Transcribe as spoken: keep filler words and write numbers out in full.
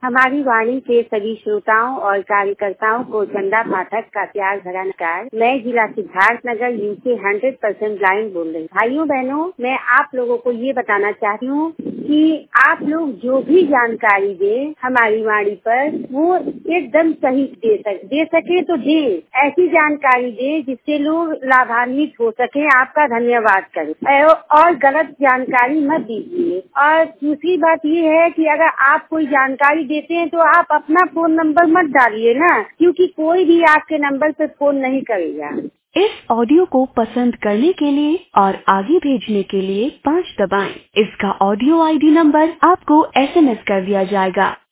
हमारी वाणी के सभी श्रोताओं और कार्यकर्ताओं को चंदा पाठक का प्यार भरा नमस्कार। मैं जिला Siddharthnagar UK hundred percent blind बोल रही हूँ। भाइयों बहनों, मैं आप लोगों को ये बताना चाहती हूँ कि आप लोग जो भी जानकारी दें हमारी वाणी पर, वो एकदम सही दे सके दे सके तो दे। ऐसी जानकारी दे जिससे लोग लाभान्वित हो सके। आपका धन्यवाद करें और गलत जानकारी मत दीजिए। और दूसरी बात ये है कि अगर आप कोई जानकारी देते हैं तो आप अपना फोन नंबर मत डालिए ना, क्योंकि कोई भी आपके नंबर पर फोन नहीं करेगा। इस ऑडियो को पसंद करने के लिए और आगे भेजने के लिए पाँच दबाएं। इसका ऑडियो आईडी नंबर आपको एसएमएस कर दिया जाएगा।